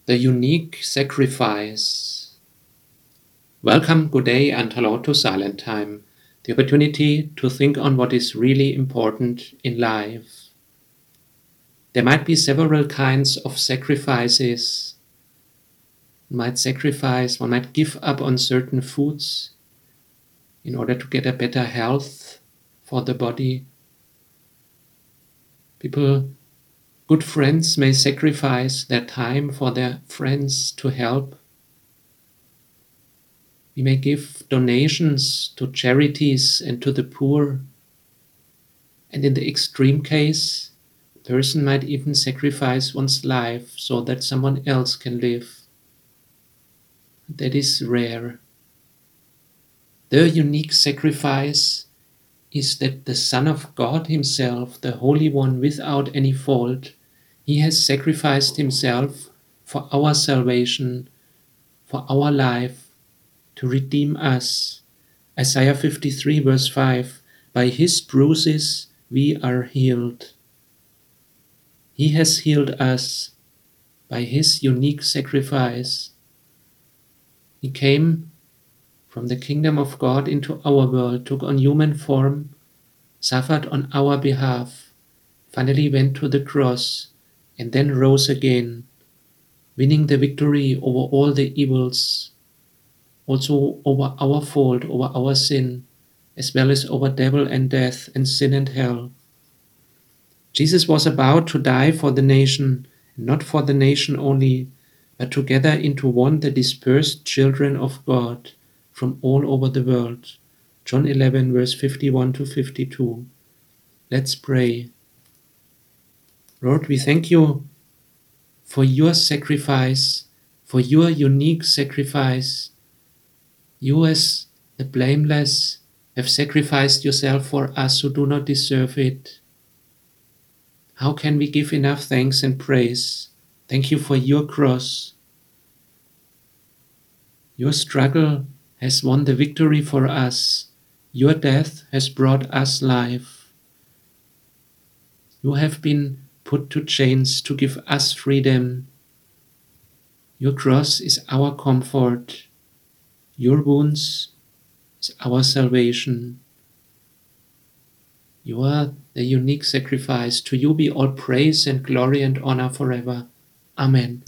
The unique sacrifice. Welcome, good day, and hello to Silent Time, the opportunity to think on what is really important in life. There might be several kinds of sacrifices. One might give up on certain foods in order to get a better health for the body. Good friends may sacrifice their time for their friends to help. We may give donations to charities and to the poor. And in the extreme case, a person might even sacrifice one's life so that someone else can live. That is rare. The unique sacrifice is that the Son of God Himself, the Holy One without any fault, He has sacrificed Himself for our salvation, for our life, to redeem us. Isaiah 53 verse 5, by His bruises we are healed. He has healed us by His unique sacrifice. He came from the kingdom of God into our world, took on human form, suffered on our behalf, finally went to the cross, and then rose again, winning the victory over all the evils, also over our fault, over our sin, as well as over devil and death and sin and hell. Jesus was about to die for the nation, not for the nation only, but to gather into one the dispersed children of God from all over the world. John 11, verse 51 to 52. Let's pray. Lord, we thank You for Your sacrifice, for Your unique sacrifice. You, as the blameless, have sacrificed Yourself for us who do not deserve it. How can we give enough thanks and praise? Thank You for Your cross. Your struggle has won the victory for us. Your death has brought us life. You have been put to chains to give us freedom. Your cross is our comfort. Your wounds is our salvation. You are the unique sacrifice. To You be all praise and glory and honor forever. Amen.